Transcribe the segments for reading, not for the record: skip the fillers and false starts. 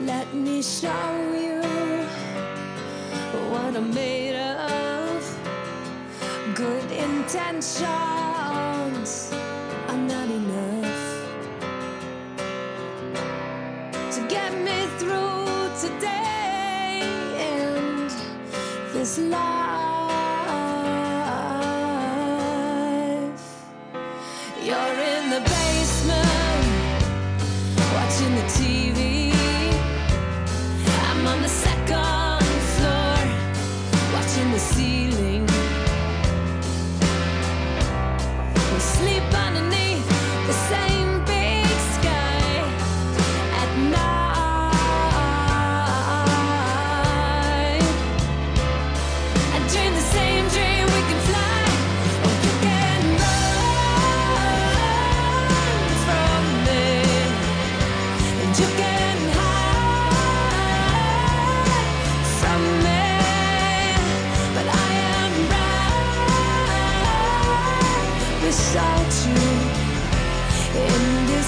Let me show you what I'm made of. Good intentions are not enough to get me through today and this life. You're in the basement watching the TV. I'm on the second floor watching the ceiling. We sleep underneath the same big sky at night. I dream the same dream, we can fly, or you can run from me, and you can hide from me, but I am right beside you in this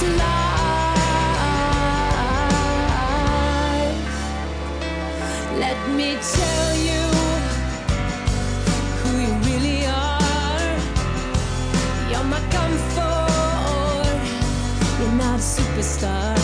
life. Let me tell you who you really are. You're my comfort, you're not a superstar.